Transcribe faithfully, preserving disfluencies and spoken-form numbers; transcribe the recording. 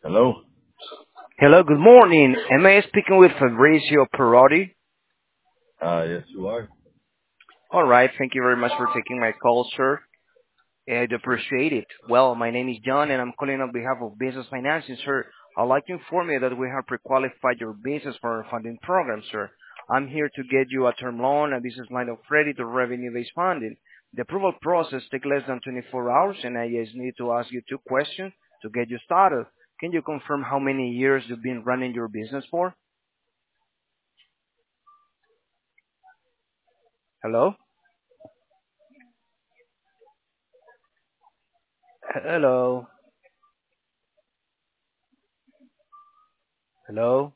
Hello? Hello, good morning. Am I speaking with Fabrizio Perotti? Uh, yes, you are. All right, thank you very much for taking my call, sir. I'd appreciate it. Well, my name is John, and I'm calling on behalf of Business Financing, sir. I'd like to inform you that we have pre-qualified your business for our funding program, sir. I'm here to get you a term loan, a business line of credit, or revenue-based funding. The approval process takes less than twenty-four hours, and I just need to ask you two questions to get you started. Can you confirm how many years you've been running your business for? Hello? Hello? Hello?